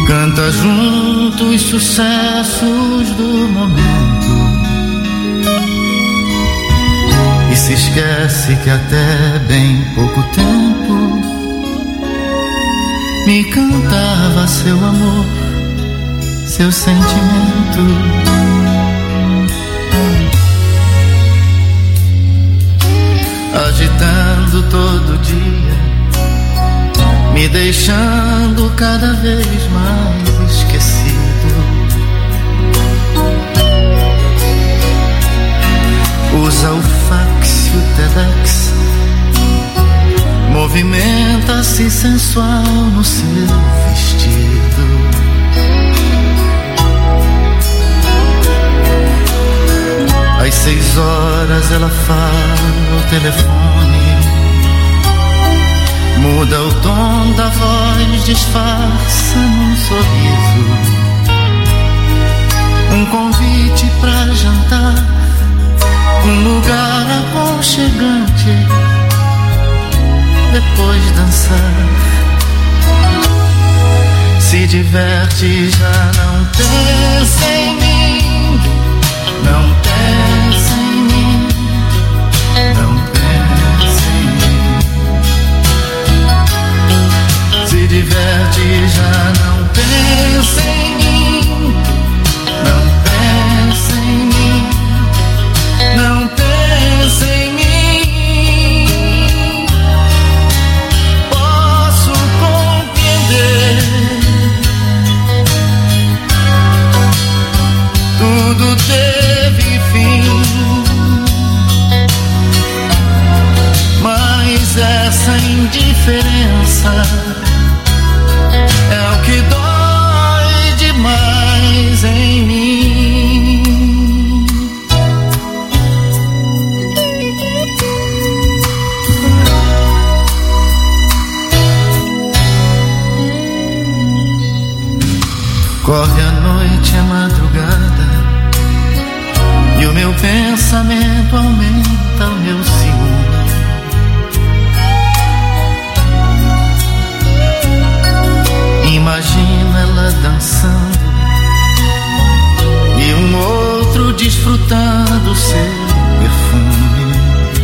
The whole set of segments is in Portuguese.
Canta junto os sucessos do momento e se esquece que até bem pouco tempo me cantava seu amor, seu sentimento. Agitando todo dia, me deixando cada vez mais esquecido. Usa o fax e o TEDx, movimenta-se sensual no seu vestido. Às 6 horas ela fala ao telefone, muda o tom da voz, disfarça num sorriso. Um convite pra jantar, um lugar aconchegante, depois dançar. Se diverte, já não pensa em mim, não pensa em mim, não pensa em mim. Se diverte, já não pensa em mim, não pensa em mim, não pensa em mim. Posso compreender, tudo teve fim, mas essa indiferença é o que dói demais em mim. Corre a noite, a madrugada, e o meu pensamento aumenta o meu ciúme. Imagina ela dançando e um outro desfrutando seu perfume.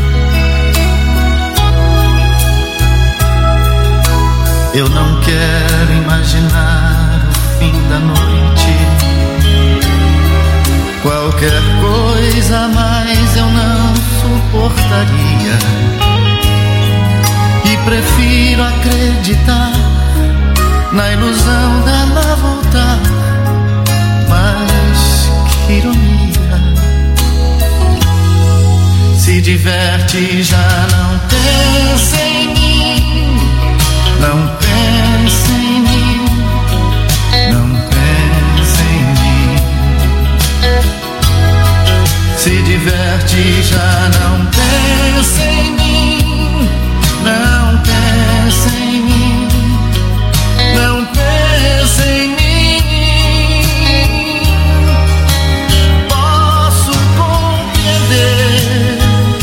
Eu não quero imaginar o fim da noite. Qualquer coisa a mais eu não suportaria, e prefiro acreditar na ilusão dela voltar. Mas que ironia, se diverte, já não pensa em mim, não pensa em mim, não pensa em mim. Se diverte, já não pensa em mim, não pensa em mim, não pensa em mim. Posso compreender,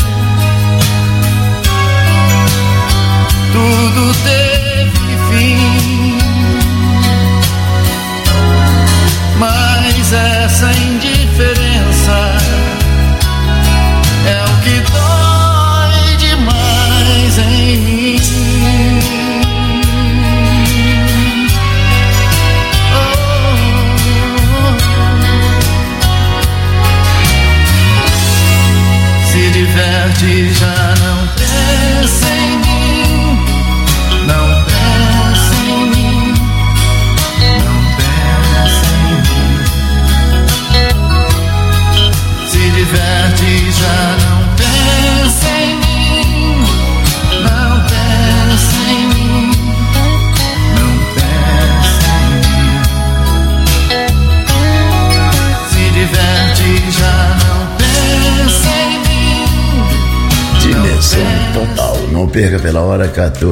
tudo teve fim, mas essa indiferença é o que dói demais em mim. Se diverte, já não pensa em mim, não pensa em mim, não pensa em mim. Se diverte, já não pensa em mim, não pensa em mim, não pensa em mim. Se diverte, já não pensa em mim. Dimensão total. Não perca pela hora,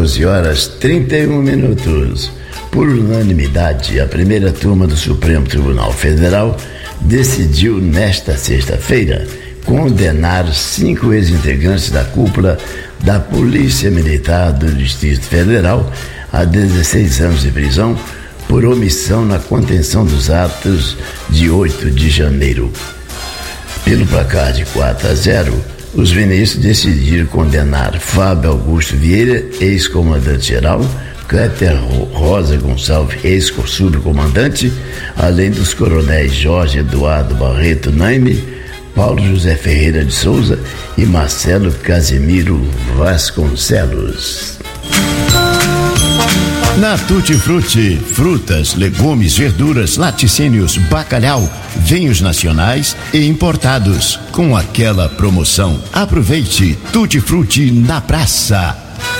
14h31. Por unanimidade, a primeira turma do Supremo Tribunal Federal decidiu nesta sexta-feira condenar 5 ex-integrantes da cúpula da Polícia Militar do Distrito Federal a 16 anos de prisão por omissão na contenção dos atos de 8 de janeiro. Pelo placar de 4-0, os ministros decidiram condenar Fábio Augusto Vieira, ex-comandante-geral, Cléter Rosa Gonçalves, ex-subcomandante, além dos coronéis Jorge Eduardo Barreto Naime, Paulo José Ferreira de Souza e Marcelo Casimiro Vasconcelos. Na Tutti Frutti, frutas, legumes, verduras, laticínios, bacalhau, vinhos nacionais e importados. Com aquela promoção, aproveite Tutti Frutti na praça.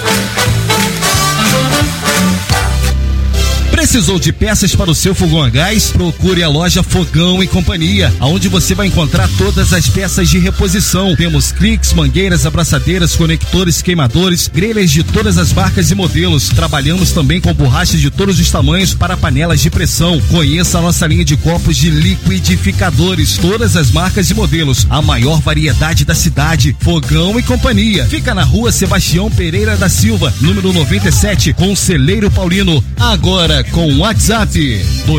Precisou de peças para o seu fogão a gás? Procure a loja Fogão e Companhia, onde você vai encontrar todas as peças de reposição. Temos cliques, mangueiras, abraçadeiras, conectores, queimadores, grelhas de todas as marcas e modelos. Trabalhamos também com borrachas de todos os tamanhos para panelas de pressão. Conheça a nossa linha de copos de liquidificadores, todas as marcas e modelos, a maior variedade da cidade. Fogão e Companhia. Fica na rua Sebastião Pereira da Silva, número 97, Conselheiro Paulino. Agora com o WhatsApp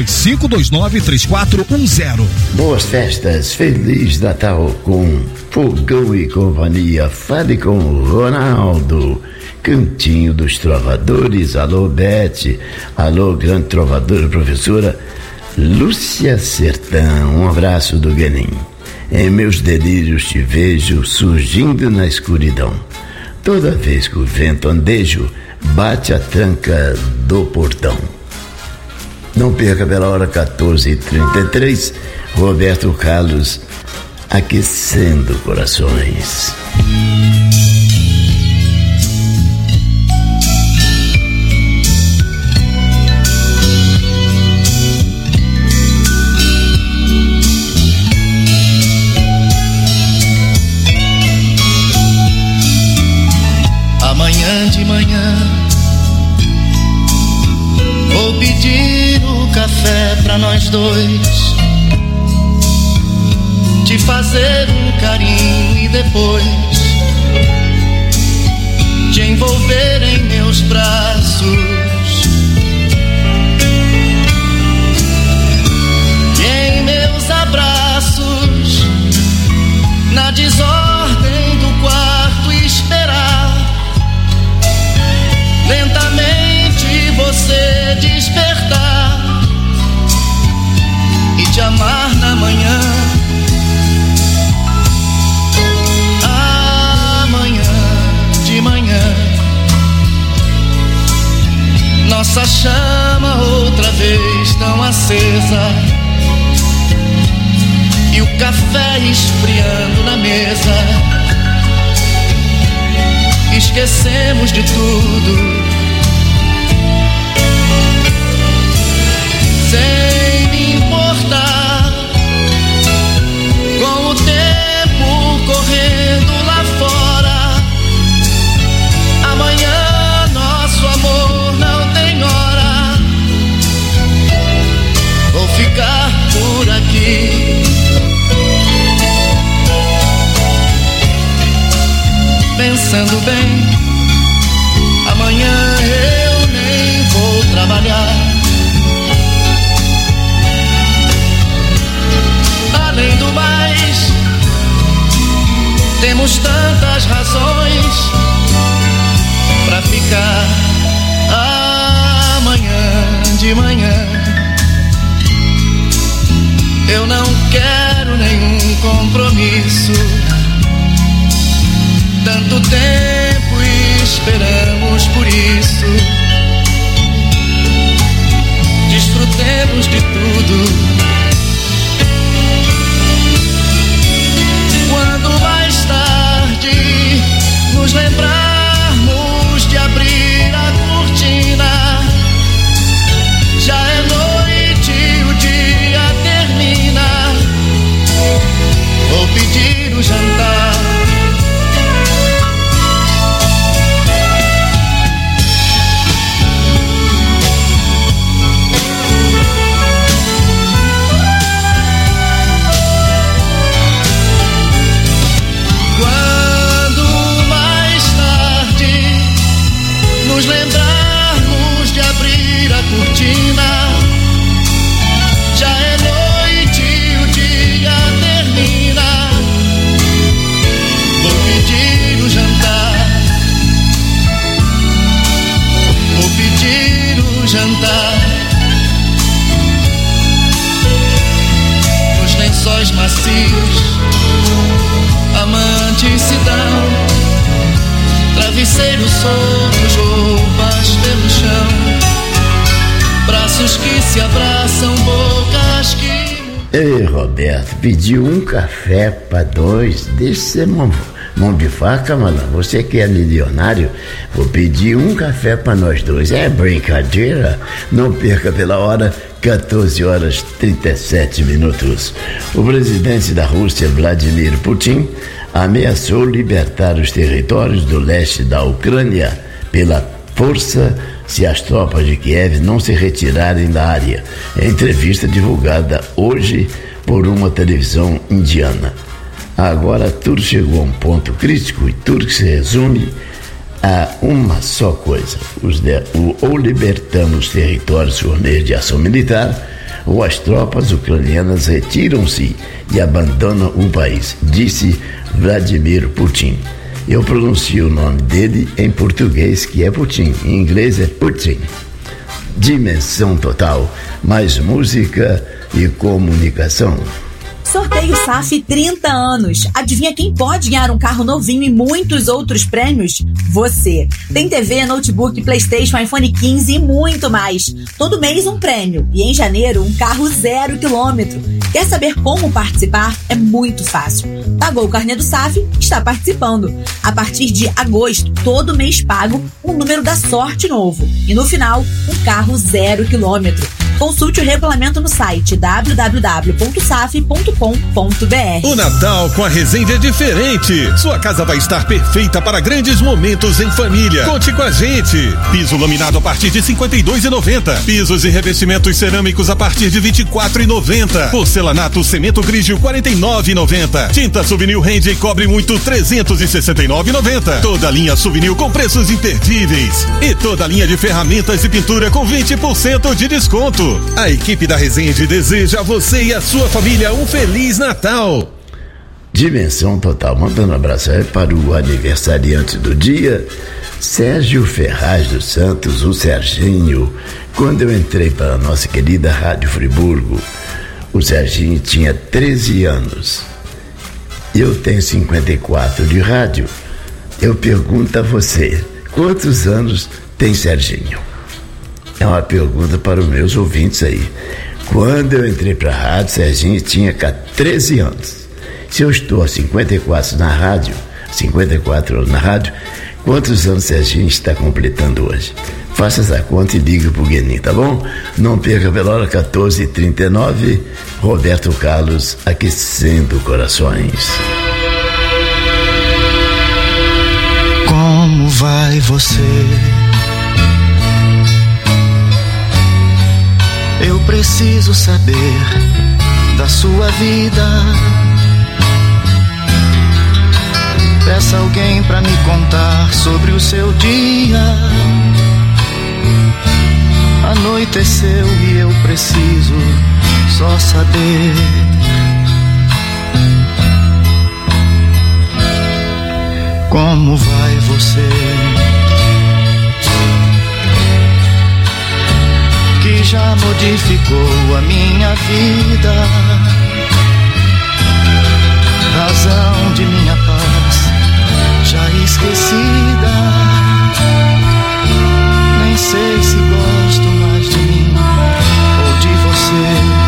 25293410. Boas festas, Feliz Natal com Fogão e Companhia. Fale com o Ronaldo, Cantinho dos Trovadores. Alô, Bete. Alô, grande trovadora, professora Lúcia Sertão. Um abraço do Guenim. Em meus delírios te vejo surgindo na escuridão. Toda vez que o vento andejo bate a tranca do portão. Não perca pela hora 14h33, Roberto Carlos, aquecendo corações. Amanhã de manhã vou pedir o café pra nós dois, te fazer um carinho e depois te envolver em meus braços. E em meus abraços, na desordem do quarto esperar lentamente você despertar e te amar na manhã. Amanhã de manhã, nossa chama outra vez tão acesa e o café esfriando na mesa. Esquecemos de tudo, sem me importar com o tempo correndo lá fora. Amanhã nosso amor não tem hora. Vou ficar por aqui, pensando bem. Amanhã feliz. Amantes se dão, travesseiros soltos, roupas pelo chão, braços que se abraçam, bocas que... Ei, Roberto, pediu um café pra dois, deixa ser mão de faca, mano. Você que é milionário, vou pedir um café pra nós dois. É brincadeira? Não perca pela hora, 14h37. O presidente da Rússia, Vladimir Putin, ameaçou libertar os territórios do leste da Ucrânia pela força se as tropas de Kiev não se retirarem da área. Em entrevista divulgada hoje por uma televisão indiana. Agora tudo chegou a um ponto crítico e tudo que se resume a uma só coisa: ou libertamos territórios por meio de ação militar, ou as tropas ucranianas retiram-se e abandonam o país, disse Vladimir Putin. Eu pronuncio o nome dele em português, que é Putin, em inglês é Putin. Dimensão Total, mais música e comunicação. Sorteio SAF 30 anos. Adivinha quem pode ganhar um carro novinho e muitos outros prêmios? Você. Tem TV, notebook, PlayStation, iPhone 15 e muito mais. Todo mês um prêmio. E em janeiro, um carro 0 km. Quer saber como participar? É muito fácil. Pagou o carnê do SAF? Está participando. A partir de agosto, todo mês pago um número da sorte novo. E no final, um carro 0 km. Consulte o regulamento no site www.saf.com.br. O Natal com a Resende é diferente. Sua casa vai estar perfeita para grandes momentos em família. Conte com a gente. Piso laminado a partir de R$ 52,90. Pisos e revestimentos cerâmicos a partir de R$ 24,90. Porcelanato cimento grigio R$ 49,90. Tinta Souvenir Rende e cobre muito R$ 369,90. Toda linha Souvenir com preços imperdíveis. E toda linha de ferramentas e pintura com 20% de desconto. A equipe da Resende deseja a você e a sua família um Feliz Natal. Dimensão Total, mandando um abraço aí para o aniversariante do dia, Sérgio Ferraz dos Santos, o Serginho. Quando eu entrei para a nossa querida Rádio Friburgo, o Serginho tinha 13 anos. Eu tenho 54 de rádio. Eu pergunto a você, quantos anos tem Serginho? É uma pergunta para os meus ouvintes aí. Quando eu entrei para a rádio, Serginho tinha 13 anos. Se eu estou a 54 na rádio, 54 anos na rádio, quantos anos Serginho está completando hoje? Faça essa conta e ligue pro Guenin, tá bom? Não perca pela hora, 14h39, Roberto Carlos aquecendo corações. Como vai você? Eu preciso saber da sua vida. Peça alguém pra me contar sobre o seu dia. Anoiteceu e eu preciso só saber. Como vai você? Que já modificou a minha vida, razão de minha paz já esquecida. Nem sei se gosto mais de mim ou de você.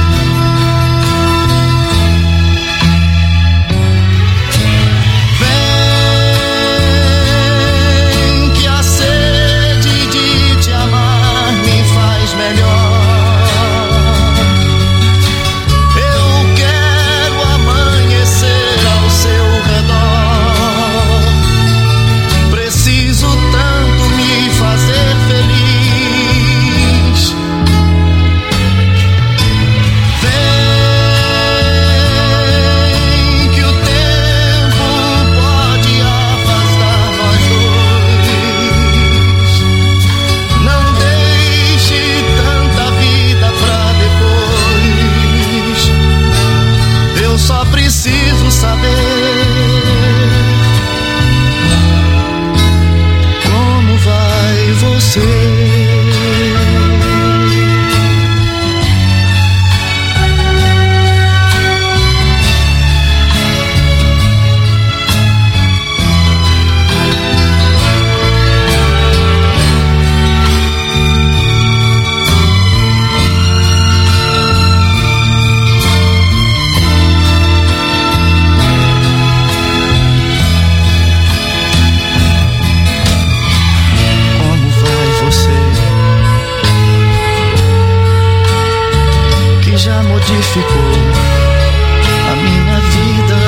modificou a minha vida,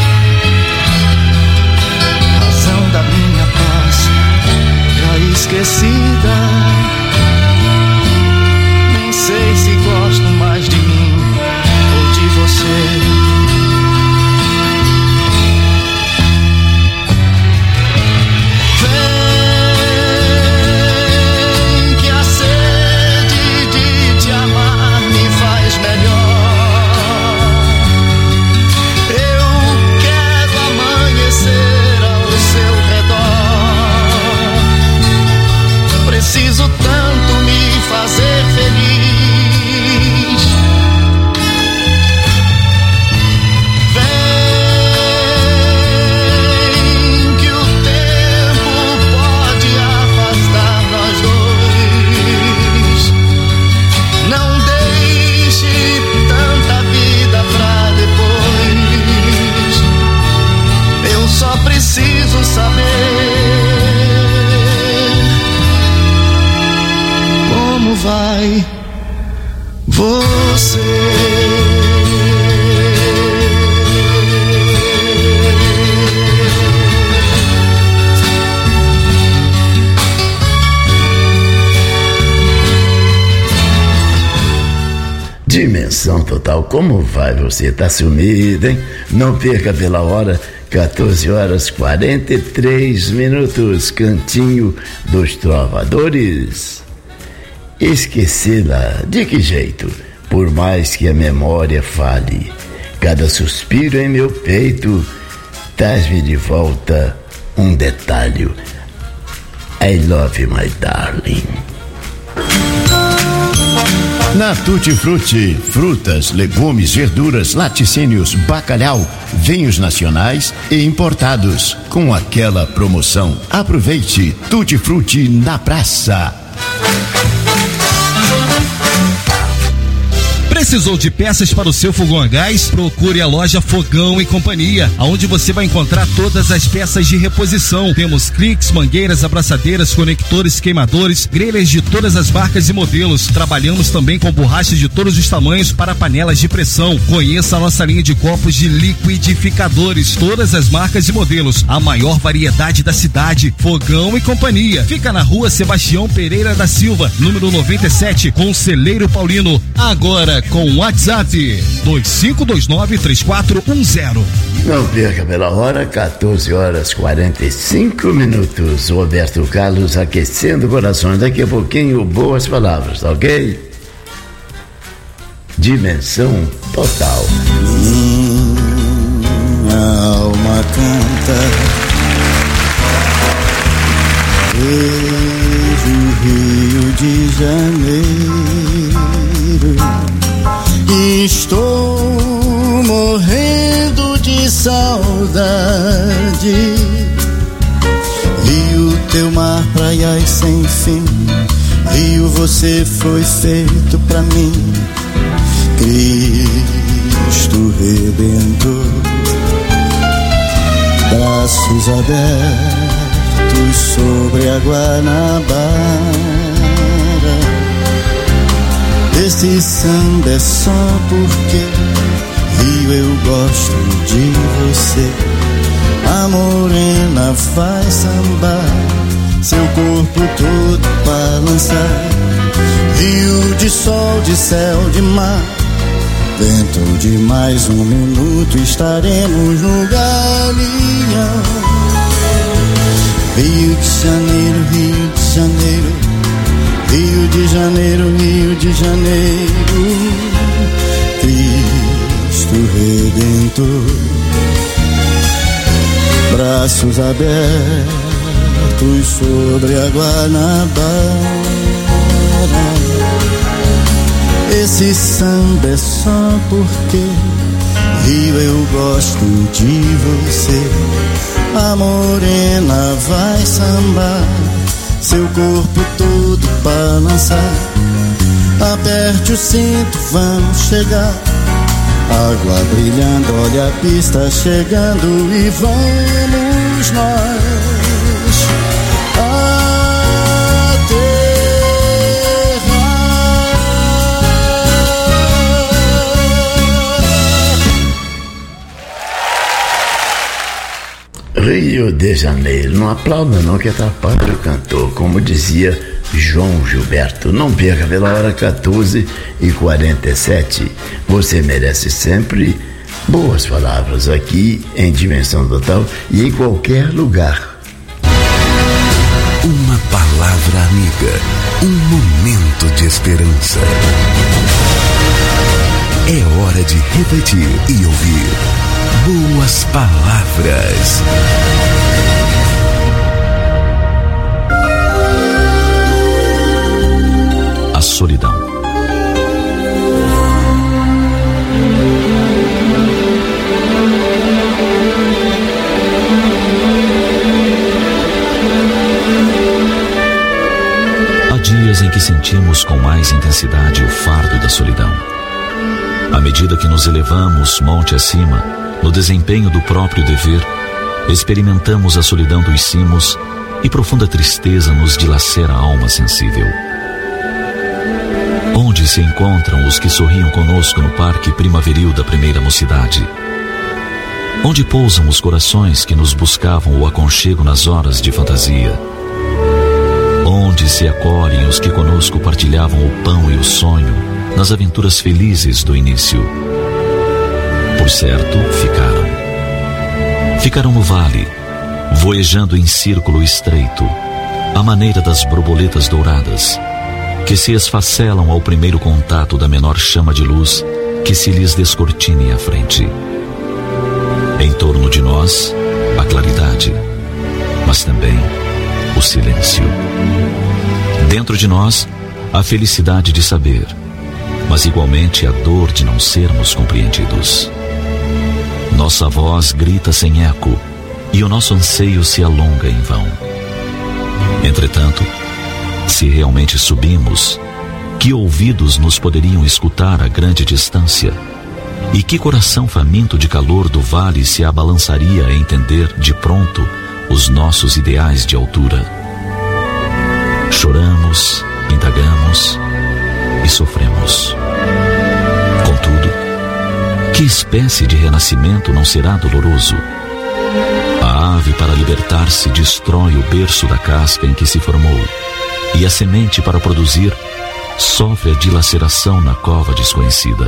razão da minha paz já esquecida. Nem sei se gosto mais de mim ou de você. Preciso tanto me fazer feliz. Vem que o tempo pode afastar nós dois. Não deixe tanta vida pra depois. Eu só preciso saber como vai você. Dimensão Total, como vai você? Tá sumido, hein? Não perca pela hora, 14h43, Cantinho dos Trovadores. Esquecê-la, de que jeito? Por mais que a memória fale, cada suspiro em meu peito traz-me de volta um detalhe. I love you, my darling. Na Tutti Frutti, frutas, legumes, verduras, laticínios, bacalhau, vinhos nacionais e importados. Com aquela promoção, aproveite Tutti Frutti na praça. Precisou de peças para o seu fogão a gás? Procure a loja Fogão e Companhia, onde você vai encontrar todas as peças de reposição. Temos cliques, mangueiras, abraçadeiras, conectores, queimadores, grelhas de todas as marcas e modelos. Trabalhamos também com borrachas de todos os tamanhos para panelas de pressão. Conheça a nossa linha de copos de liquidificadores, todas as marcas e modelos, a maior variedade da cidade. Fogão e Companhia. Fica na Rua Sebastião Pereira da Silva, número 97, Conselheiro Paulino. Agora com WhatsApp 25293410. Não perca pela hora, 14h45. Roberto Carlos aquecendo corações. Daqui a pouquinho, boas palavras, tá ok? Dimensão Total. Minha alma canta, vejo o Rio de Janeiro. Estou morrendo de saudade. Rio, teu mar, praias sem fim. Rio, você foi feito pra mim. Cristo Redentor, braços abertos sobre a Guanabara. Esse samba é só porque Rio, eu gosto de você. A morena vai sambar, seu corpo todo balançar. Rio de sol, de céu, de mar. Dentro de mais um minuto estaremos no Galeão. Rio de Janeiro, Rio de Janeiro, Rio de Janeiro, Rio de Janeiro. Cristo Redentor, braços abertos sobre a Guanabara. Esse samba é só porque Rio, eu gosto de você. A morena vai sambar, seu corpo todo balançar. Aperte o cinto, vamos chegar. Água brilhando, olha a pista chegando e vamos nós aterrar. Rio de Janeiro. Não aplauda não que atrapalha o cantor, como dizia João Gilberto. Não perca, pela hora 14h47. Você merece sempre boas palavras aqui em Dimensão Total e em qualquer lugar. Uma palavra amiga, um momento de esperança. É hora de refletir e ouvir boas palavras. A solidão. Há dias em que sentimos com mais intensidade o fardo da solidão. À medida que nos elevamos monte acima, no desempenho do próprio dever, experimentamos a solidão dos cimos e profunda tristeza nos dilacera a alma sensível. Onde se encontram os que sorriam conosco no parque primaveril da primeira mocidade? Onde pousam os corações que nos buscavam o aconchego nas horas de fantasia? Onde se acolhem os que conosco partilhavam o pão e o sonho nas aventuras felizes do início? Por certo, ficaram no vale, voejando em círculo estreito, à maneira das borboletas douradas, que se esfacelam ao primeiro contato da menor chama de luz que se lhes descortine à frente. Em torno de nós, a claridade, mas também o silêncio. Dentro de nós, a felicidade de saber, mas igualmente a dor de não sermos compreendidos. Nossa voz grita sem eco e o nosso anseio se alonga em vão. Entretanto, se realmente subimos, que ouvidos nos poderiam escutar a grande distância? E que coração faminto de calor do vale se abalançaria a entender de pronto os nossos ideais de altura? Choramos, indagamos e sofremos. Contudo, que espécie de renascimento não será doloroso? A ave, para libertar-se, destrói o berço da casca em que se formou, e a semente, para produzir, sofre a dilaceração na cova desconhecida.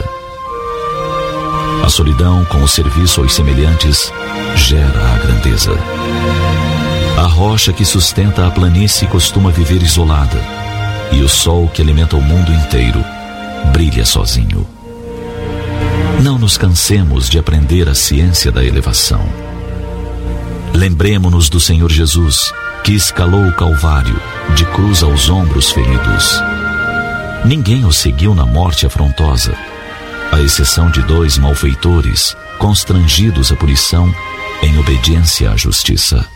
A solidão, com o serviço aos semelhantes, gera a grandeza. A rocha que sustenta a planície costuma viver isolada, e o sol que alimenta o mundo inteiro brilha sozinho. Não nos cansemos de aprender a ciência da elevação. Lembremo-nos do Senhor Jesus, que escalou o Calvário, de cruz aos ombros feridos. Ninguém o seguiu na morte afrontosa, à exceção de 2 malfeitores, constrangidos à punição em obediência à justiça.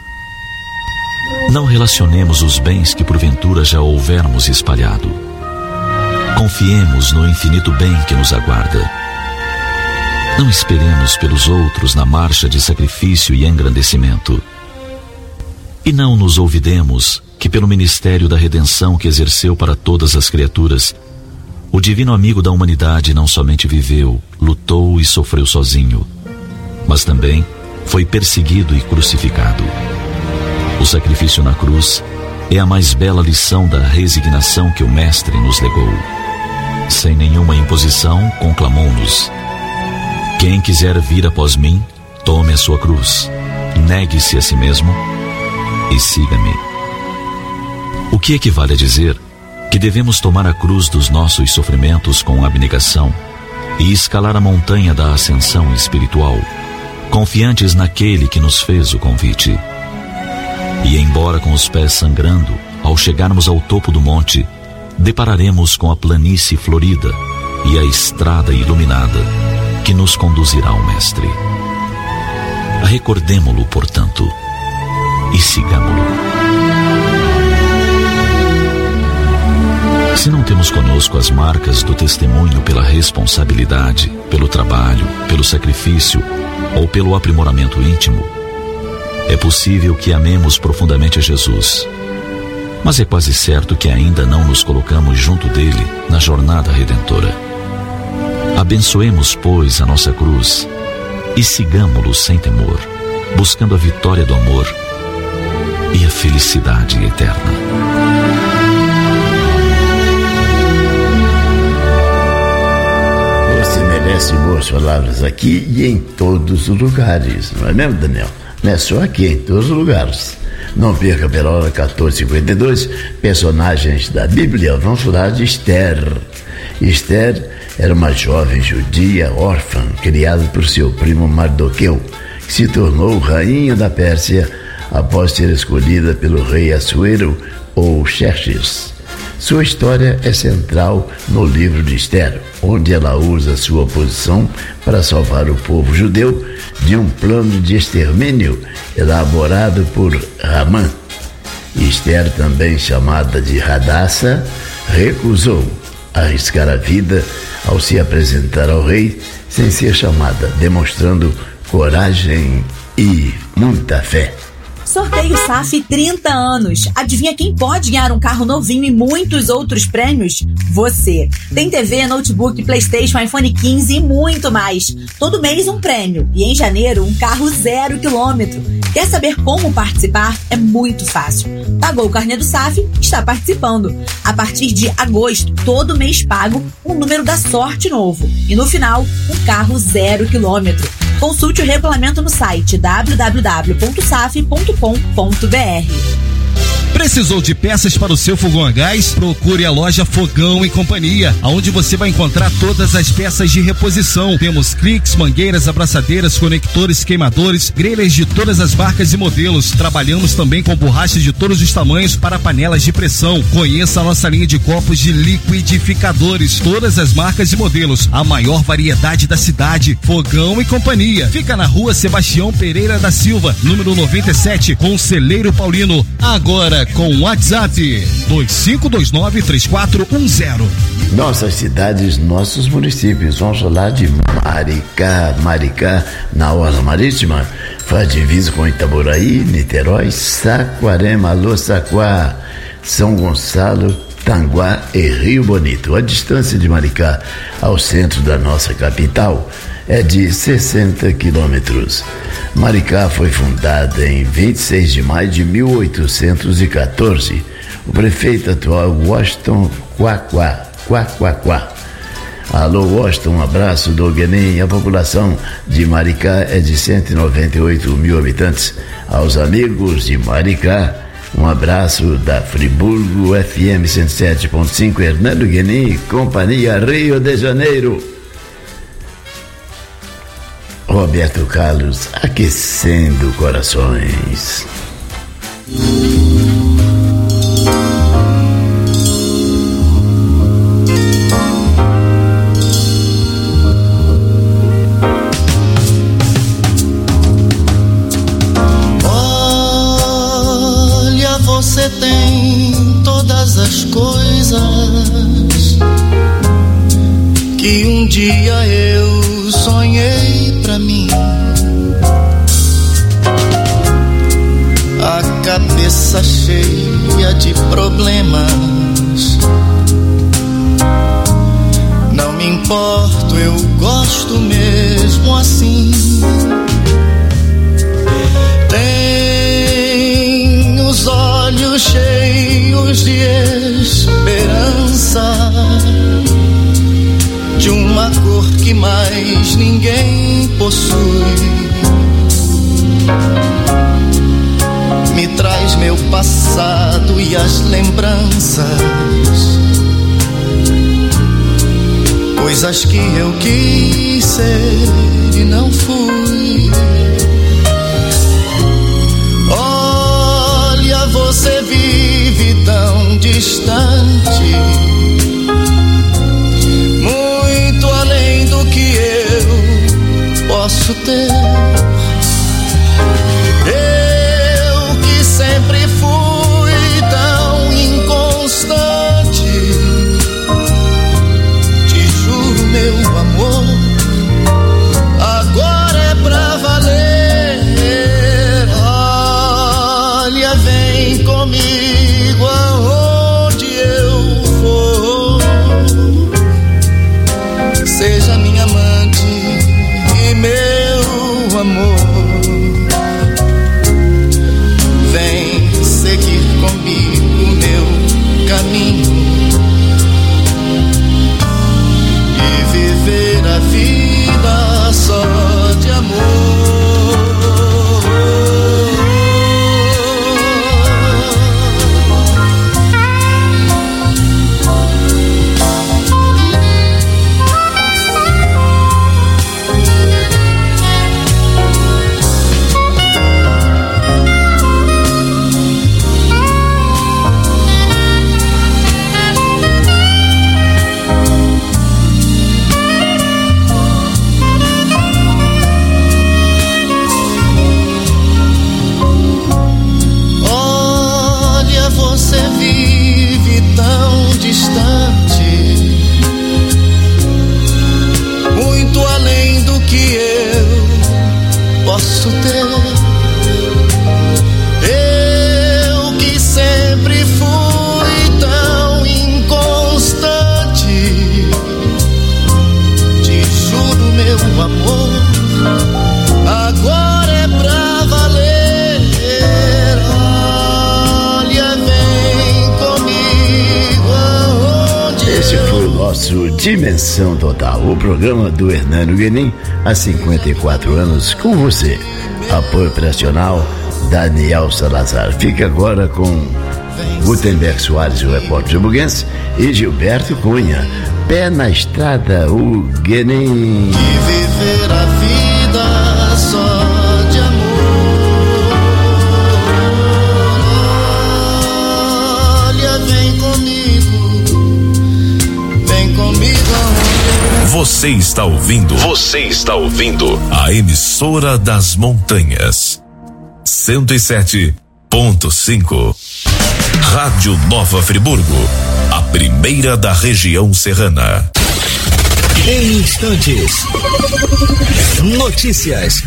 Não relacionemos os bens que porventura já houvermos espalhado. Confiemos no infinito bem que nos aguarda. Não esperemos pelos outros na marcha de sacrifício e engrandecimento. E não nos olvidemos que, pelo ministério da redenção que exerceu para todas as criaturas, o divino amigo da humanidade não somente viveu, lutou e sofreu sozinho, mas também foi perseguido e crucificado. O sacrifício na cruz é a mais bela lição da resignação que o Mestre nos legou. Sem nenhuma imposição, conclamou-nos: quem quiser vir após mim, tome a sua cruz, negue-se a si mesmo e siga-me. O que equivale a dizer que devemos tomar a cruz dos nossos sofrimentos com abnegação e escalar a montanha da ascensão espiritual, confiantes naquele que nos fez o convite. E embora com os pés sangrando, ao chegarmos ao topo do monte, depararemos com a planície florida e a estrada iluminada que nos conduzirá ao Mestre. Recordemo-lo, portanto, e sigamo-lo. Se não temos conosco as marcas do testemunho pela responsabilidade, pelo trabalho, pelo sacrifício ou pelo aprimoramento íntimo, é possível que amemos profundamente a Jesus, mas é quase certo que ainda não nos colocamos junto dele na jornada redentora. Abençoemos, pois, a nossa cruz e sigamo-lo sem temor, buscando a vitória do amor e a felicidade eterna. Você merece boas palavras aqui e em todos os lugares, não é mesmo, Daniel? Não é só aqui, em todos os lugares. Não perca pela hora 14h52, personagens da Bíblia. Vamos falar de Esther. Esther era uma jovem judia órfã, criada por seu primo Mardoqueu, que se tornou rainha da Pérsia após ser escolhida pelo rei Assuero ou Xerxes. Sua história é central no livro de Esther, onde ela usa sua posição para salvar o povo judeu de um plano de extermínio elaborado por Ramã. Esther, também chamada de Radassa, recusou arriscar a vida ao se apresentar ao rei sem ser chamada, demonstrando coragem e muita fé. Sorteio SAF 30 anos. Adivinha quem pode ganhar um carro novinho e muitos outros prêmios? Você. Tem TV, notebook, PlayStation, iPhone 15 e muito mais. Todo mês um prêmio. E em janeiro, um carro 0 km. Quer saber como participar? É muito fácil. Pagou o carnê do SAF? Está participando. A partir de agosto, todo mês pago um número da sorte novo. E no final, um carro 0 km. Consulte o regulamento no site www.saf.com.br. Precisou de peças para o seu fogão a gás? Procure a loja Fogão e Companhia, onde você vai encontrar todas as peças de reposição. Temos cliques, mangueiras, abraçadeiras, conectores, queimadores, grelhas de todas as marcas e modelos. Trabalhamos também com borrachas de todos os tamanhos para panelas de pressão. Conheça a nossa linha de copos de liquidificadores, todas as marcas e modelos, a maior variedade da cidade. Fogão e Companhia. Fica na rua Sebastião Pereira da Silva, número 97, Conselheiro Paulino. Agora com WhatsApp 25293410. Nossas cidades, nossos municípios. Vamos falar de Maricá. Maricá, na orla marítima, faz divisa com Itaboraí, Niterói, Saquarema, Alô Saquá, São Gonçalo, Tanguá e Rio Bonito. A distância de Maricá ao centro da nossa capital é de 60 quilômetros. Maricá foi fundada em 26 de maio de 1814. O prefeito atual, Washington Quaquá. Alô, Washington, um abraço do Guenem. A população de Maricá é de 198 mil habitantes. Aos amigos de Maricá, um abraço da Friburgo FM 107.5, Hernando Guenem, Companhia Rio de Janeiro. Roberto Carlos, aquecendo corações. Olha, você tem todas as coisas que um dia eu sonhei pra mim. A cabeça cheia de problemas. Não me importo, eu gosto mesmo assim. Tem os olhos cheios de esperança, de uma cor que mais ninguém possui. Me traz meu passado e as lembranças, coisas que eu quis ser e não fui. Olha, você vive tão distante, muito além do que eu posso ter. Eu que sempre fui tão inconstante, te juro, meu amor, agora é pra valer. Olha, vem comigo aonde eu for. viver a vida só de amor. Muito além do que eu posso ter. Eu que sempre fui tão inconstante, te juro, meu amor, agora é pra valer. Olha, vem comigo aonde Esse foi o nosso Dimensão Total, o programa do Hernânio Guenin, há 54 anos com você. Apoio operacional Daniel Salazar. Fica agora com Gutenberg Soares, o repórter jabuguense, e Gilberto Cunha, Pé na Estrada, o Guenin. E viver a vida só de amor. Olha, vem comigo aonde. Você está ouvindo a emissora das montanhas. 107.5. Rádio Nova Friburgo, a primeira da região serrana. Em instantes, notícias.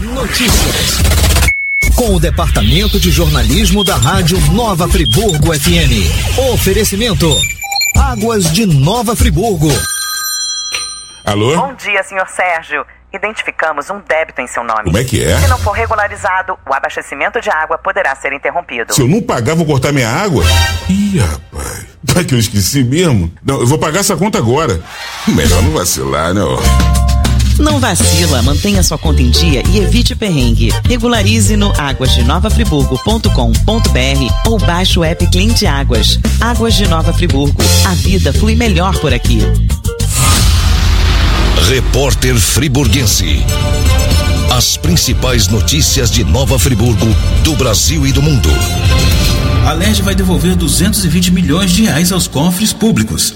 Com o Departamento de Jornalismo da Rádio Nova Friburgo FM. Oferecimento: Águas de Nova Friburgo. Alô? Bom dia, senhor Sérgio. Identificamos um débito em seu nome. Como é que é? Se não for regularizado, o abastecimento de água poderá ser interrompido. Se eu não pagar, vou cortar minha água? Ih, rapaz. Vai que eu esqueci mesmo? Não, eu vou pagar essa conta agora. Melhor não vacilar, né? Não vacila, mantenha sua conta em dia e evite perrengue. Regularize no águasdenovafriburgo.com.br ou baixe o app Cliente Águas. Águas de Nova Friburgo. A vida flui melhor por aqui. Repórter Friburguense. As principais notícias de Nova Friburgo, do Brasil e do mundo. A Alerj vai devolver 220 milhões de reais aos cofres públicos.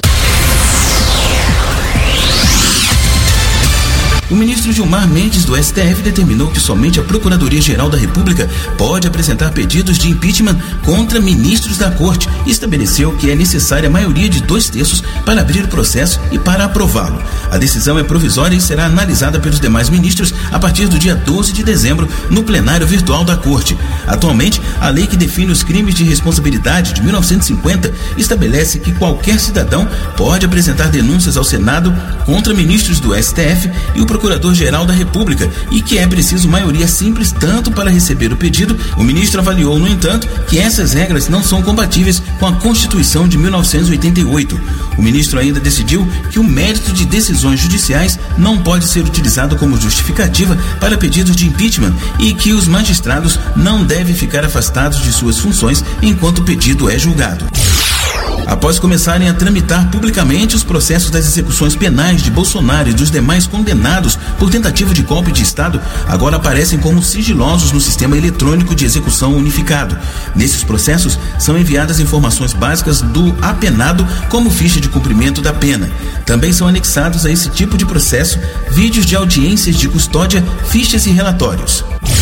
O ministro Gilmar Mendes, do STF, determinou que somente a Procuradoria-Geral da República pode apresentar pedidos de impeachment contra ministros da Corte e estabeleceu que é necessária a maioria de 2/3 para abrir o processo e para aprová-lo. A decisão é provisória e será analisada pelos demais ministros a partir do dia 12 de dezembro no plenário virtual da Corte. Atualmente, a lei que define os crimes de responsabilidade de 1950 estabelece que qualquer cidadão pode apresentar denúncias ao Senado contra ministros do STF e o Procurador-Geral da República e que é preciso maioria simples tanto para receber o pedido. O ministro avaliou, no entanto, que essas regras não são compatíveis com a Constituição de 1988. O ministro ainda decidiu que o mérito de decisões judiciais não pode ser utilizado como justificativa para pedidos de impeachment e que os magistrados não devem ficar afastados de suas funções enquanto o pedido é julgado. Após começarem a tramitar publicamente os processos das execuções penais de Bolsonaro e dos demais condenados por tentativa de golpe de Estado, agora aparecem como sigilosos no sistema eletrônico de execução unificado. Nesses processos, são enviadas informações básicas do apenado como ficha de cumprimento da pena. Também são anexados a esse tipo de processo vídeos de audiências de custódia, fichas e relatórios.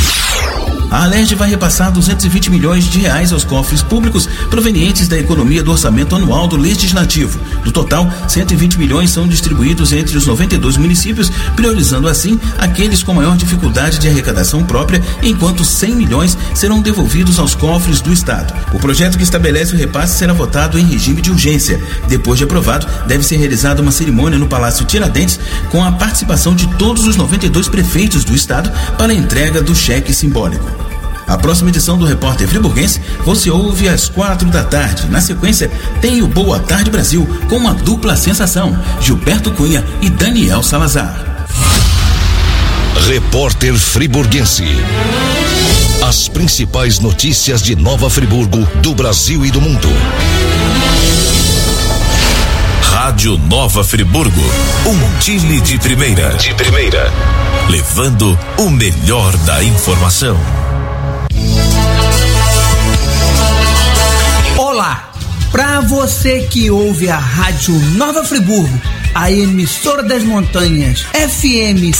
A Alerj vai repassar 220 milhões de reais aos cofres públicos provenientes da economia do orçamento anual do Legislativo. Do total, 120 milhões são distribuídos entre os 92 municípios, priorizando assim aqueles com maior dificuldade de arrecadação própria, enquanto 100 milhões serão devolvidos aos cofres do Estado. O projeto que estabelece o repasse será votado em regime de urgência. Depois de aprovado, deve ser realizada uma cerimônia no Palácio Tiradentes com a participação de todos os 92 prefeitos do Estado para a entrega do cheque simbólico. A próxima edição do Repórter Friburguense você ouve às 16h. Na sequência, tem o Boa Tarde Brasil com uma dupla sensação, Gilberto Cunha e Daniel Salazar. Repórter Friburguense. As principais notícias de Nova Friburgo, do Brasil e do mundo. Rádio Nova Friburgo, um time de primeira. Levando o melhor da informação. Olá, para você que ouve a Rádio Nova Friburgo, a emissora das montanhas, FM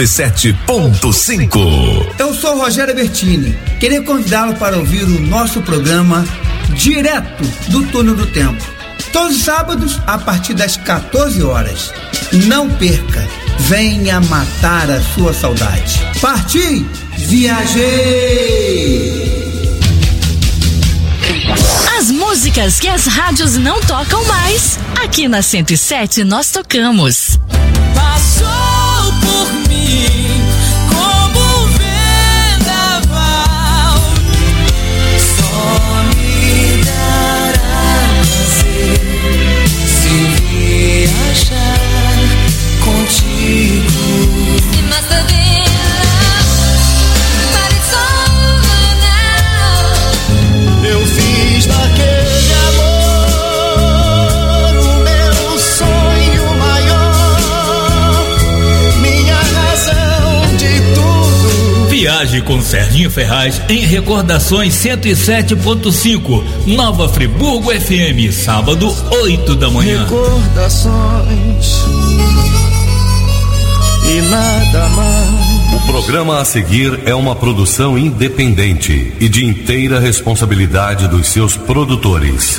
107.5. Eu sou Rogério Bertini. Queria convidá-lo para ouvir o nosso programa direto do Túnel do Tempo. Todos os sábados, a partir das 14 horas. Não perca, venha matar a sua saudade. Parti, viajei! As músicas que as rádios não tocam mais, aqui na 107 nós tocamos. Passou por mim como um vendaval, só me dará prazer se viajar contigo. Eu fiz daquele amor o meu sonho maior, minha razão de tudo. Viaje com Serginho Ferraz em Recordações 107.5, Nova Friburgo FM, sábado 8 da manhã. Recordações e nada mais. O programa a seguir é uma produção independente e de inteira responsabilidade dos seus produtores.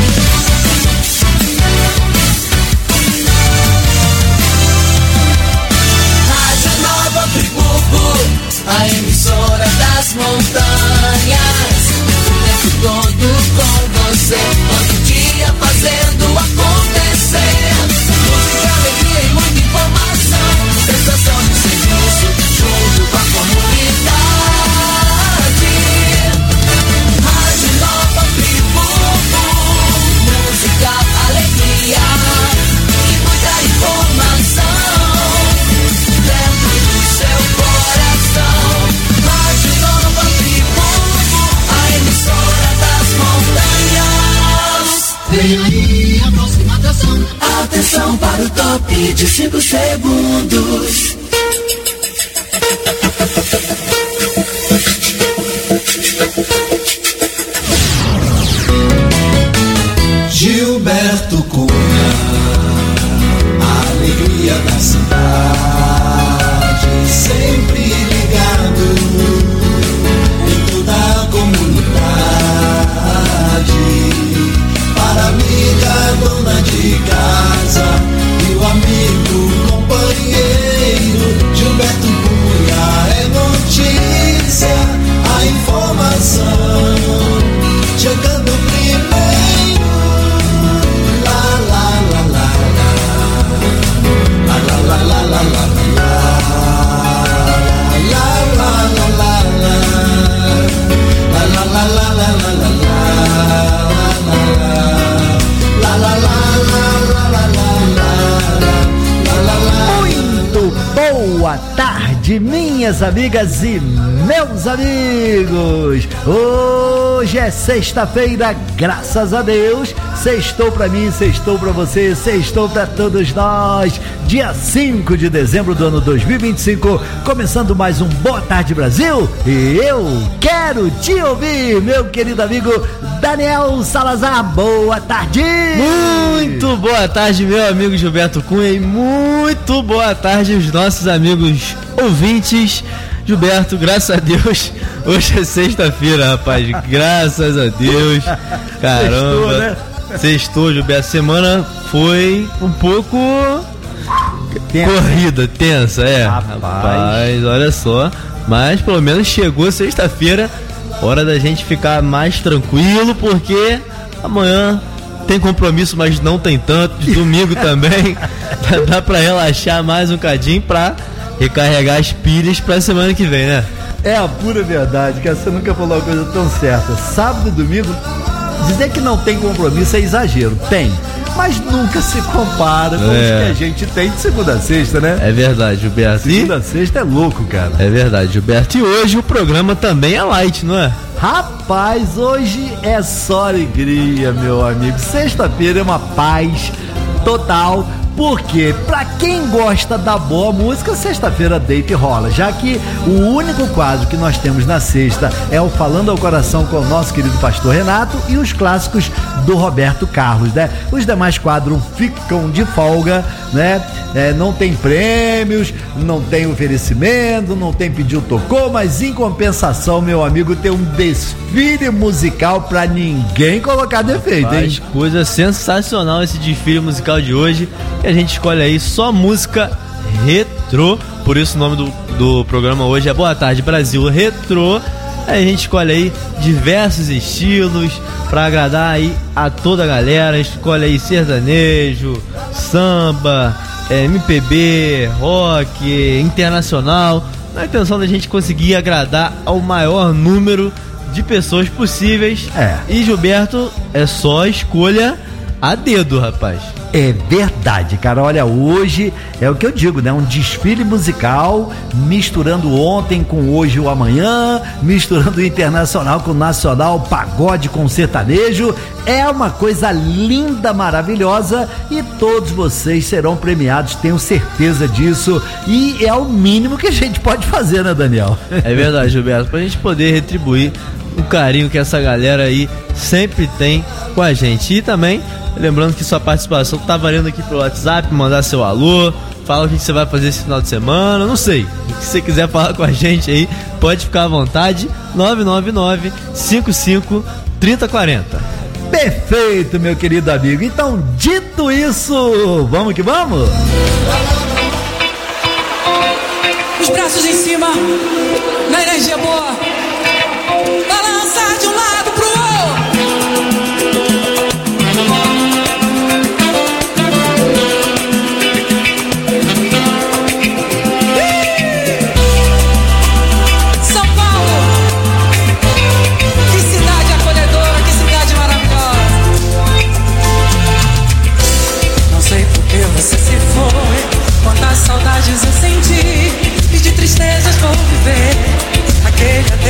Rádio Nova Friburgo, a emissora das montanhas. O tempo todo com você, todo dia fazendo acontecer. Música, alegria e muita informação. Sensação de serviço junto com a comunidade. Rádio Nova Friburgo, música, alegria e muita informação dentro do seu coração. Rádio Nova Friburgo, a emissora das montanhas. Vem aí a próxima atração. Atenção para o top de 5 segundos. Gilberto Cunha, a alegria da cidade, sempre ligado em toda a comunidade. Para a amiga, dona de casa e o amigo, companheiro, Gilberto Cunha é notícia, a informação chegando primeiro. La la la la la, la la la la la la, la la la la la, la la la la la la la. Muito boa tarde, minhas amigas e meus amigos. Hoje é sexta-feira, graças a Deus. Sextou pra mim, sextou pra você, sextou pra todos nós. Dia 5 de dezembro do ano 2025, começando mais um Boa Tarde Brasil. E eu quero te ouvir, meu querido amigo Daniel Salazar. Boa tarde. Muito boa tarde, meu amigo Gilberto Cunha, e muito boa tarde os nossos amigos ouvintes. Gilberto, graças a Deus, hoje é sexta-feira, rapaz, graças a Deus. Caramba, sextou, né? Sextou, Gilberto. Semana foi um pouco corrida, tensa, rapaz, olha só. Mas pelo menos chegou sexta-feira, hora da gente ficar mais tranquilo, porque amanhã tem compromisso, mas não tem tanto. De domingo também dá pra relaxar mais um cadinho pra recarregar as pilhas pra semana que vem, né? É a pura verdade, que você nunca falou uma coisa tão certa. Sábado e domingo, dizer que não tem compromisso é exagero. Tem. mas nunca se compara com os que a gente tem de segunda a sexta, né? É verdade, Gilberto. Segunda a sexta é louco, cara. É verdade, Gilberto. E hoje o programa também é light, não é? Rapaz, hoje é só alegria, meu amigo. Sexta-feira é uma paz total. Porque, pra quem gosta da boa música, sexta-feira deita e rola. Já que o único quadro que nós temos na sexta é o Falando ao Coração com o nosso querido pastor Renato e os clássicos do Roberto Carlos, né? Os demais quadros ficam de folga, né? Não tem prêmios, não tem oferecimento, não tem pedido tocou, mas em compensação, meu amigo, tem um desfile musical pra ninguém colocar defeito, hein? Coisa sensacional esse desfile musical de hoje. E a gente escolhe aí só música retrô. Por isso o nome do programa hoje é Boa Tarde Brasil Retrô. A gente escolhe aí diversos estilos pra agradar aí a toda a galera. Escolhe aí sertanejo, samba, MPB, rock, internacional, na intenção da gente conseguir agradar ao maior número de pessoas possíveis. E Gilberto, é só escolha a dedo, rapaz. É verdade, cara. Olha, hoje é o que eu digo, né? Um desfile musical, misturando ontem com hoje ou amanhã, misturando o internacional com o nacional, pagode com sertanejo. É uma coisa linda, maravilhosa, e todos vocês serão premiados, tenho certeza disso. E é o mínimo que a gente pode fazer, né, Daniel? É verdade, Gilberto, pra gente poder retribuir o carinho que essa galera aí sempre tem com a gente. E também lembrando que sua participação tá valendo aqui pelo WhatsApp, mandar seu alô, fala o que você vai fazer esse final de semana, não sei. Se você quiser falar com a gente aí, pode ficar à vontade. 999-55-3040. Perfeito, meu querido amigo. Então, dito isso, vamos que vamos? Os braços em cima, na energia boa. Balançar de um lado pro outro. São Paulo, que cidade acolhedora, que cidade maravilhosa. Não sei por que você se foi, quantas saudades eu senti, e de tristezas vou viver. Aquele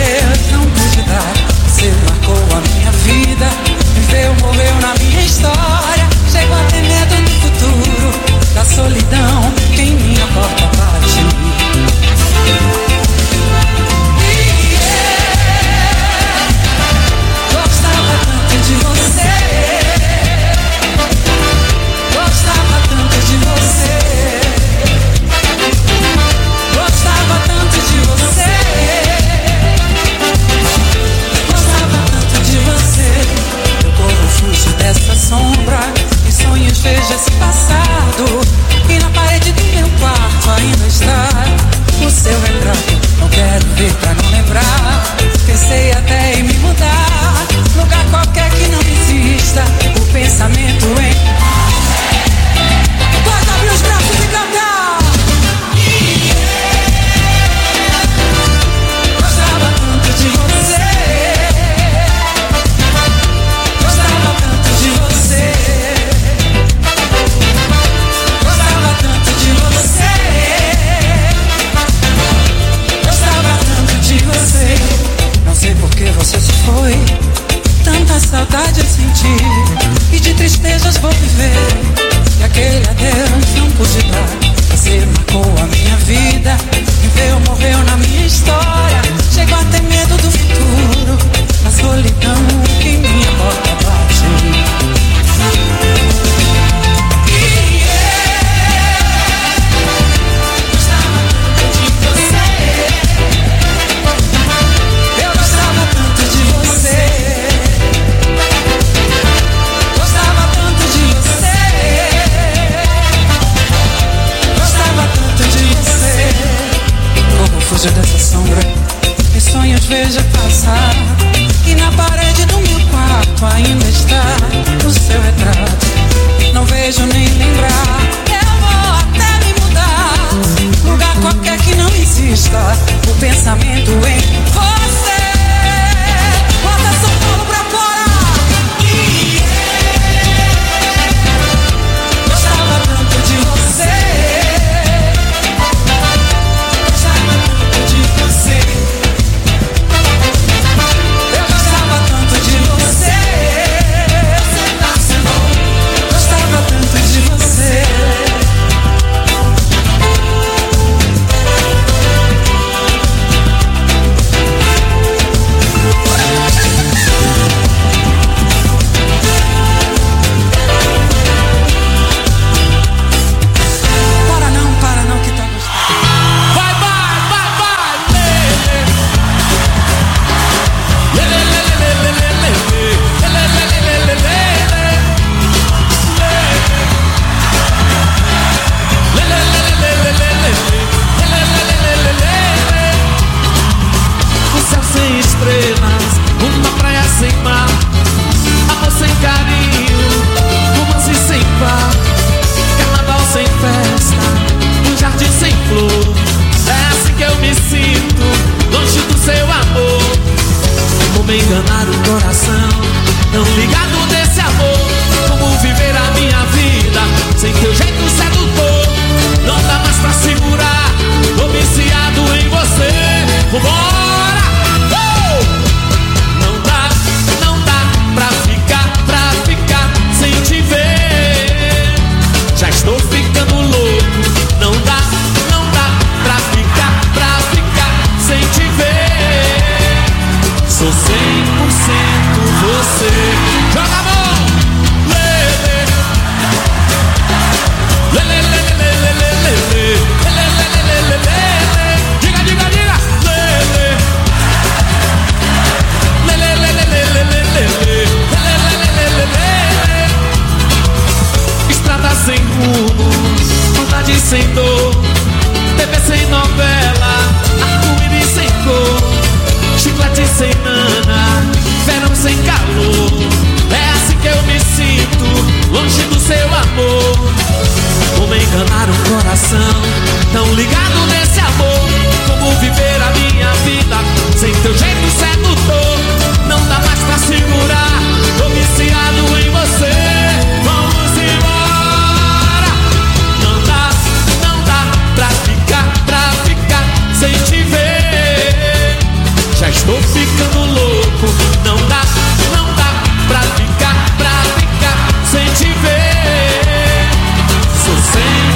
TV sem novela, arco-íris sem cor, chiclete sem nana, verão sem calor. É assim que eu me sinto, longe do seu amor. Como enganar o coração, tão ligado nesse amor. Como viver a minha vida sem teu jeito sedutor. Não dá mais pra segurar, tô viciado em você. Vamos embora. Não dá pra ficar sem te ver. Já estou ficando louco. Não dá pra ficar sem te ver. Sou 100%.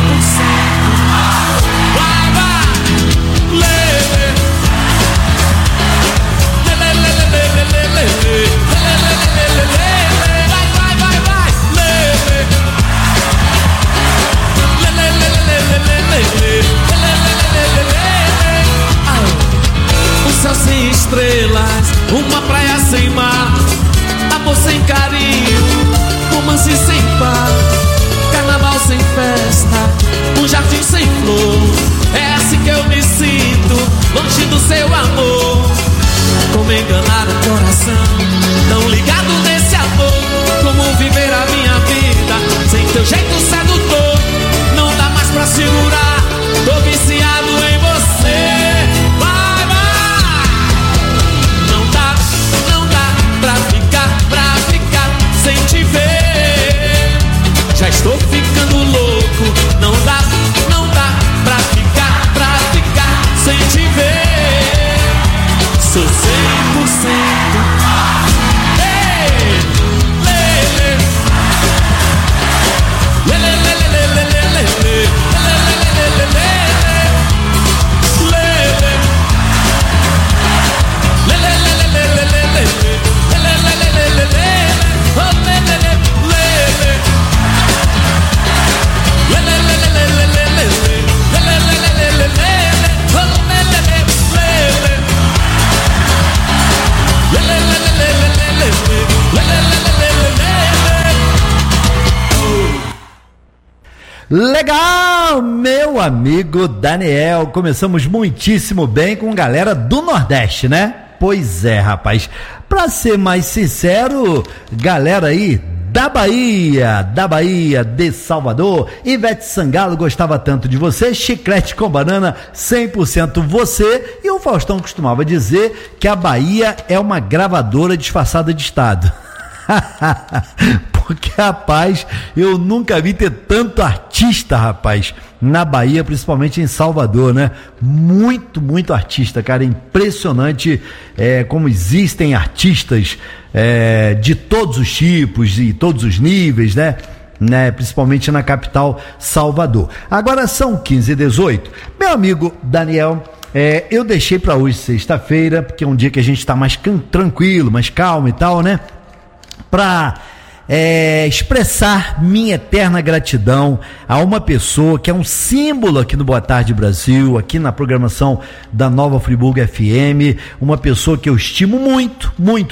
Vai, leve. Um céu sem estrelas, uma praia sem mar, amor sem carinho, romance sem par, carnaval sem festa, um jardim sem flor. É assim que eu me sinto, longe do seu amor. Como enganar o coração, tão ligado nesse amor. Como viver a minha vida sem teu jeito sedutor. Não dá mais pra segurar, tô viciado em você. Vai, não dá pra ficar sem te ver. Já estou ficando louco. Não dá pra ficar sem te ver. Sou 100%. Legal, meu amigo Daniel. Começamos muitíssimo bem com galera do Nordeste, né? Pois é, rapaz. Pra ser mais sincero, galera aí da Bahia, de Salvador. Ivete Sangalo gostava tanto de você. Chiclete com banana, 100% você. E o Faustão costumava dizer que a Bahia é uma gravadora disfarçada de estado. Porque, rapaz, eu nunca vi ter tanto artista, rapaz, na Bahia, principalmente em Salvador, né? Muito artista, cara, impressionante como existem artistas de todos os tipos e todos os níveis, né? Principalmente na capital Salvador. Agora são 15h18. Meu amigo Daniel, eu deixei para hoje, sexta-feira, porque é um dia que a gente tá mais tranquilo, mais calmo e tal, né? Para expressar minha eterna gratidão a uma pessoa que é um símbolo aqui no Boa Tarde Brasil, aqui na programação da Nova Friburgo FM, uma pessoa que eu estimo muito,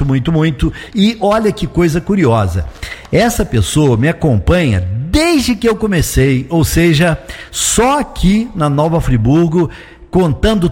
e olha que coisa curiosa, essa pessoa me acompanha desde que eu comecei, ou seja, só aqui na Nova Friburgo, contando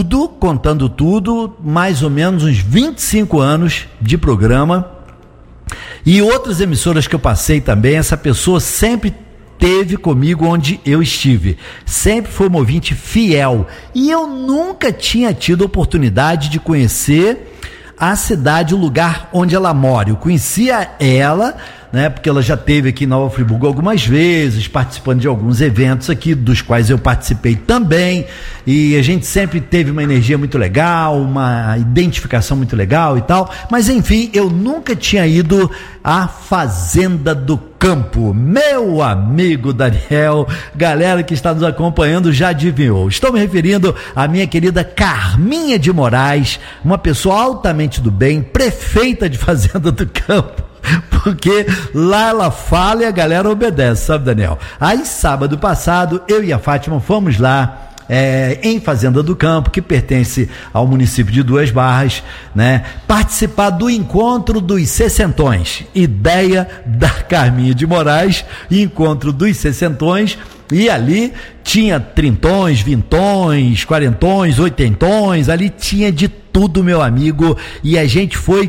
tudo, mais ou menos uns 25 anos de programa. E outras emissoras que eu passei também, essa pessoa sempre esteve comigo onde eu estive, sempre foi um ouvinte fiel, e eu nunca tinha tido oportunidade de conhecer a cidade, o lugar onde ela mora. Eu conhecia ela, né, porque ela já esteve aqui em Nova Friburgo algumas vezes, participando de alguns eventos aqui, dos quais eu participei também, e a gente sempre teve uma energia muito legal, uma identificação muito legal e tal, mas enfim, eu nunca tinha ido à Fazenda do Campo. Meu amigo Daniel, galera que está nos acompanhando já adivinhou, estou me referindo à minha querida Carminha de Moraes, uma pessoa altamente do bem, prefeita de Fazenda do Campo, porque lá ela fala e a galera obedece, sabe, Daniel? Aí sábado passado eu e a Fátima fomos lá em Fazenda do Campo, que pertence ao município de Duas Barras, né? Participar do encontro dos sessentões, ideia da Carminha de Moraes, encontro dos sessentões, E ali tinha trintões, vintões, quarentões, oitentões, ali tinha de tudo, meu amigo, e a gente foi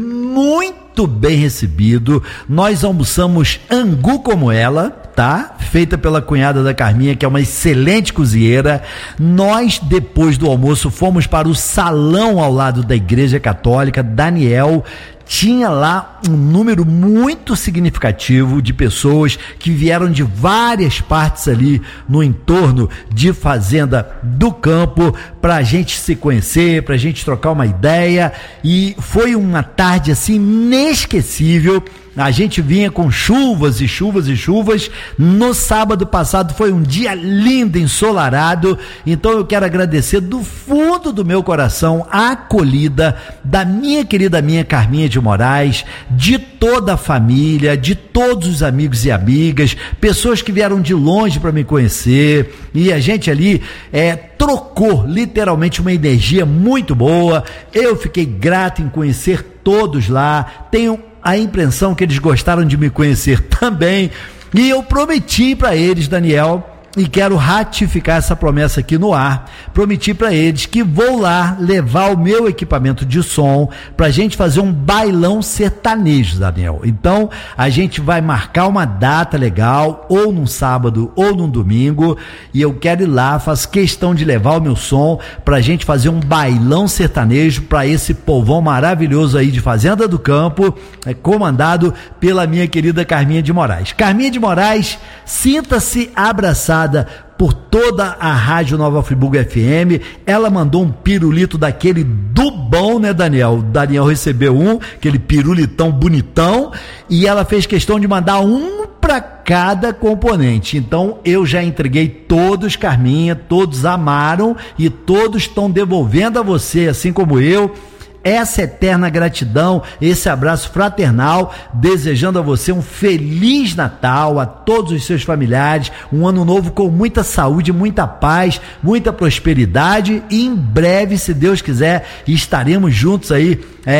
muito bem recebido. Nós almoçamos angu como ela, tá? Feita pela cunhada da Carminha, que é uma excelente cozinheira. Nós, depois do almoço, fomos para o salão ao lado da Igreja Católica. Daniel, tinha lá um número muito significativo de pessoas que vieram de várias partes ali no entorno de Fazenda do Campo, para a gente se conhecer, para a gente trocar uma ideia, e foi uma tarde assim inesquecível. A gente vinha com chuvas e chuvas e chuvas. No sábado passado foi um dia lindo, ensolarado. Então eu quero agradecer do fundo do meu coração a acolhida da minha querida Carminha de Moraes, de toda a família, de todos os amigos e amigas, pessoas que vieram de longe para me conhecer, e a gente ali trocou literalmente uma energia muito boa. Eu fiquei grato em conhecer todos lá. Tenho a impressão que eles gostaram de me conhecer também, e eu prometi para eles, Daniel, e quero ratificar essa promessa aqui no ar, prometi para eles que vou lá levar o meu equipamento de som pra gente fazer um bailão sertanejo, Daniel. Então a gente vai marcar uma data legal, ou num sábado ou num domingo, e eu quero ir lá, faço questão de levar o meu som pra gente fazer um bailão sertanejo para esse povão maravilhoso aí de Fazenda do Campo, comandado pela minha querida Carminha de Moraes. Carminha de Moraes, sinta-se abraçada por toda a Rádio Nova Friburgo FM. Ela mandou um pirulito daquele do bom, né, Daniel? O Daniel recebeu aquele pirulitão bonitão, e ela fez questão de mandar um para cada componente. Então eu já entreguei todos, Carminha, todos amaram e todos estão devolvendo a você, assim como eu, essa eterna gratidão, esse abraço fraternal, desejando a você um Feliz Natal, a todos os seus familiares, um ano novo com muita saúde, muita paz, muita prosperidade, e em breve, se Deus quiser, estaremos juntos aí,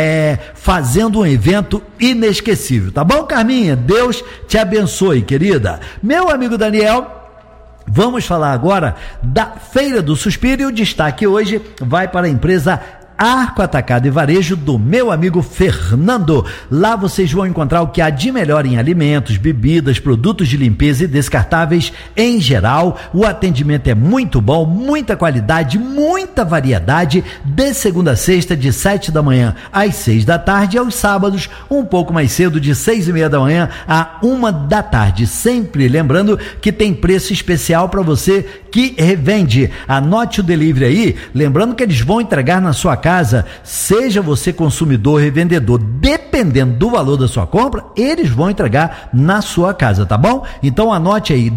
fazendo um evento inesquecível, tá bom, Carminha? Deus te abençoe, querida. Meu amigo Daniel, vamos falar agora da Feira do Suspiro, e o destaque hoje vai para a empresa Arco Atacado e Varejo do meu amigo Fernando. Lá vocês vão encontrar o que há de melhor em alimentos, bebidas, produtos de limpeza e descartáveis em geral. O atendimento é muito bom, muita qualidade, muita variedade, de segunda a sexta, de 7 da manhã às 6 da tarde, e aos sábados um pouco mais cedo, de 6:30 da manhã a 1 da tarde. Sempre lembrando que tem preço especial para você que revende. Anote o delivery aí, lembrando que eles vão entregar na sua casa, seja você consumidor ou revendedor, dependendo do valor da sua compra, eles vão entregar na sua casa, tá bom? Então anote aí,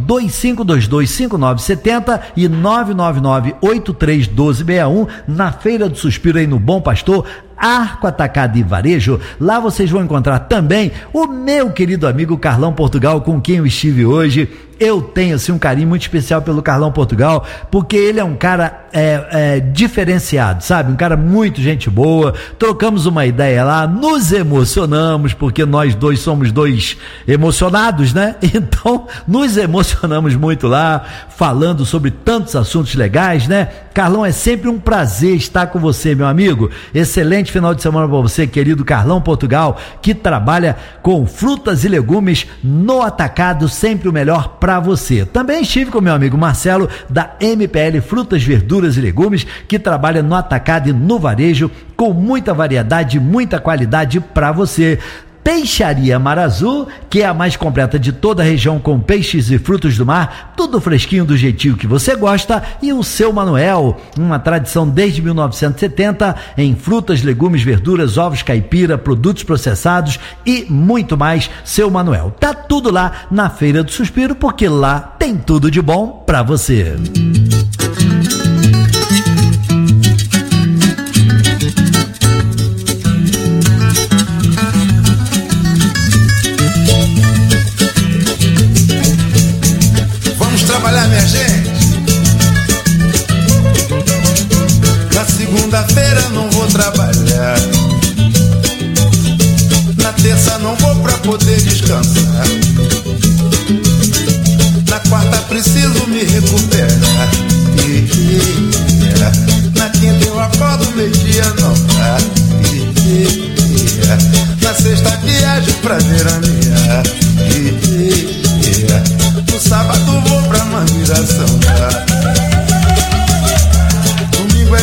25225970 e 999831261, na Feira do Suspiro aí no Bom Pastor, Arco Atacado e Varejo. Lá vocês vão encontrar também o meu querido amigo Carlão Portugal, com quem eu estive hoje. Eu tenho assim um carinho muito especial pelo Carlão Portugal, porque ele é um cara diferenciado, sabe? Um cara muito gente boa. Trocamos uma ideia lá, nos emocionamos, porque nós dois somos dois emocionados, né? Então nos emocionamos muito lá, falando sobre tantos assuntos legais, né? Carlão, é sempre um prazer estar com você, meu amigo. Excelente final de semana para você, querido Carlão Portugal, que trabalha com frutas e legumes no atacado, sempre o melhor para você. Também estive com meu amigo Marcelo, da MPL Frutas, Verduras e Legumes, que trabalha no atacado e no varejo, com muita variedade, muita qualidade para você. Peixaria Mar Azul, que é a mais completa de toda a região, com peixes e frutos do mar, tudo fresquinho do jeitinho que você gosta. E o Seu Manuel, uma tradição desde 1970 em frutas, legumes, verduras, ovos caipira, produtos processados e muito mais. Seu Manuel, tá tudo lá na Feira do Suspiro, porque lá tem tudo de bom pra você. Trabalhar, minha gente. Na segunda-feira não vou trabalhar, na terça não vou pra poder descansar, na quarta preciso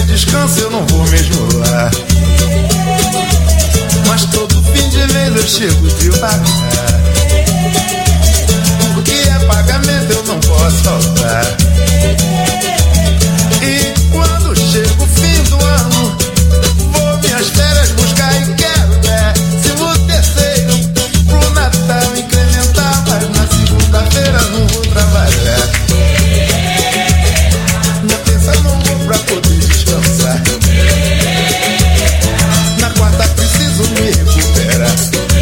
descanso eu não vou mesmo lá. Mas todo fim de mês eu chego devagar, porque é pagamento eu não posso faltar. E quando chega o fim do ano, vou minhas férias buscar e quero décimo terceiro pro Natal incrementar, mas na segunda-feira não vou trabalhar. Na terça não vou pra poder descansar. Na quarta preciso me recuperar.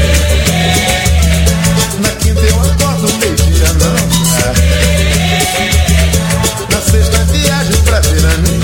Na quinta eu acordo meio-dia não dá. Na sexta viagem pra Veraneio.